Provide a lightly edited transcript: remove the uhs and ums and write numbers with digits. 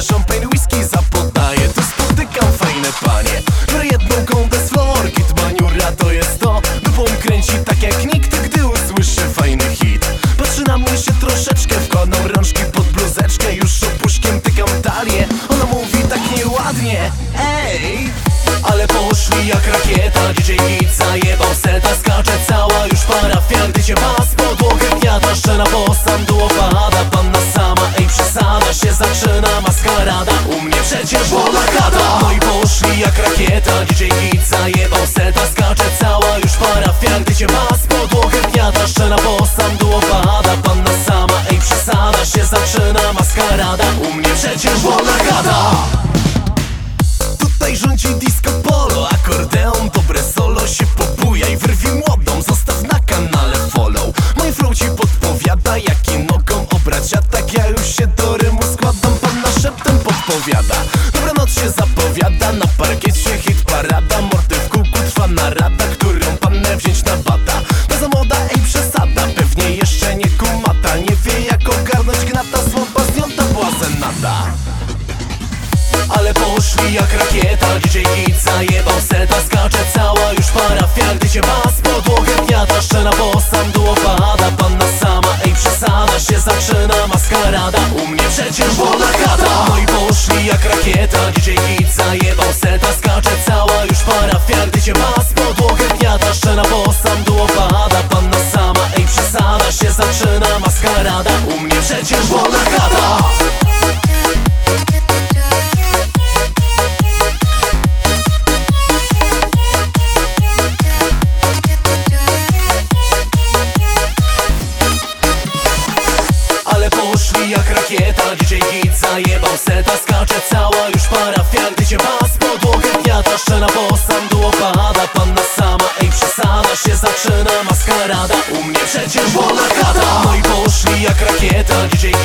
Champagne, whisky zapodaję, tu spotykam fajne panie. Biorę jedną kołdę z florki, baniura to jest to. Dupą kręci tak jak nikt, gdy usłyszy fajny hit. Patrzy na mnie się troszeczkę, wkładam rączki pod bluzeczkę. Już opuszkiem tykam talię, ona mówi tak nieładnie: ej! Ale poszli jak rakieta, DJ Git zajebał seta. Skacze cała już parafia, gdy cię bas podłogę gniata. Szczena posam, duo pada, panna sama, ej przesada. Się zaczyna maskarada, u mnie przecież wola gada. No i poszli jak rakieta, DJ Git zajebał seta. Skacze cała już parafia, gdy cię bas podłogę gniata. Szczena posam, duo pada, panna sama, ej przesada. Się zaczyna maskarada, u mnie przecież wola gada. Tutaj rządzi disco polo, akordeon, dobre solo. Się pobujaj, wyrwij młodą, zostaw na kanale follow. Mój flow ci podpowiada, jaki nogą obrać atak. Ja już się do rymu składam, panna szeptem podpowiada. Dobranoc się zapowiada, na parkiecie hit parada. Mordy w kółku trwa narada, którą pannę wziąć na bata. To za moda, ej przesada, pewnie jeszcze nie kumata. Nie wie jak ogarnąć gnata, słaba z nią ta błazenada. Ale poszli jak rakieta, DJ Git zajebał seta. Skacze cała już parafia, gdy cię bas podłogę gniata. Szczena posam, duo pada, panna sama, ej przesada. Się zaczyna maskarada, u mnie przecież wola gada. No i poszli jak rakieta, DJ Git zajebał seta. Skacze cała już parafia, gdy cię bas podłogę gniata. Szczena posam, duo pada, panna sama, ej przesada. Się zaczyna maskarada, u mnie przecież wola gada. Poszli jak rakieta, DJ Git zajebał seta. Skacze cała już parafia, gdy cię bas podłogę gniata. Szczena posam, duo pada, panna sama, ej przesada. Się zaczyna maskarada, u mnie przecież wola gada. No i poszli jak rakieta, DJ